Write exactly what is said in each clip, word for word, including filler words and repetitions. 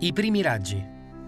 I primi raggi.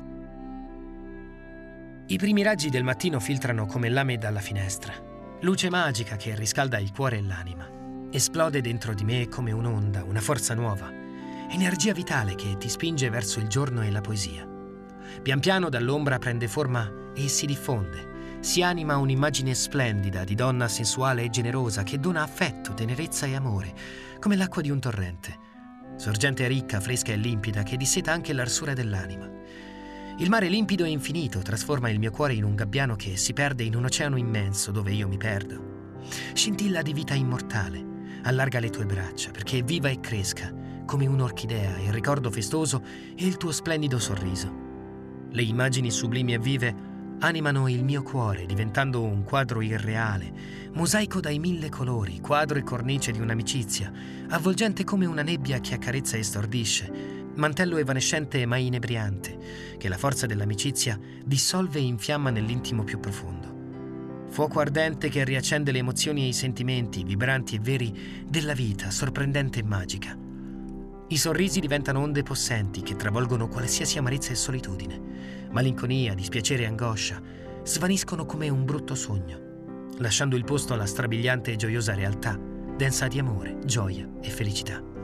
I primi raggi del mattino filtrano come lame dalla finestra. Luce magica che riscalda il cuore e l'anima. Esplode dentro di me come un'onda, una forza nuova. Energia vitale che ti spinge verso il giorno e la poesia. Pian piano dall'ombra prende forma e si diffonde. Si anima un'immagine splendida di donna sensuale e generosa che dona affetto, tenerezza e amore, come l'acqua di un torrente. Sorgente ricca, fresca e limpida che disseta anche l'arsura dell'anima. Il mare limpido e infinito trasforma il mio cuore in un gabbiano che si perde in un oceano immenso dove io mi perdo. Scintilla di vita immortale, allarga le tue braccia perché viva e cresca come un'orchidea il ricordo festoso e il tuo splendido sorriso. Le immagini sublimi e vive animano il mio cuore diventando un quadro irreale, mosaico dai mille colori, quadro e cornice di un'amicizia, avvolgente come una nebbia che accarezza e stordisce, mantello evanescente ma inebriante, che la forza dell'amicizia dissolve e infiamma nell'intimo più profondo. Fuoco ardente che riaccende le emozioni e i sentimenti, vibranti e veri, della vita, sorprendente e magica. I sorrisi diventano onde possenti che travolgono qualsiasi amarezza e solitudine. Malinconia, dispiacere e angoscia svaniscono come un brutto sogno, lasciando il posto alla strabiliante e gioiosa realtà, densa di amore, gioia e felicità.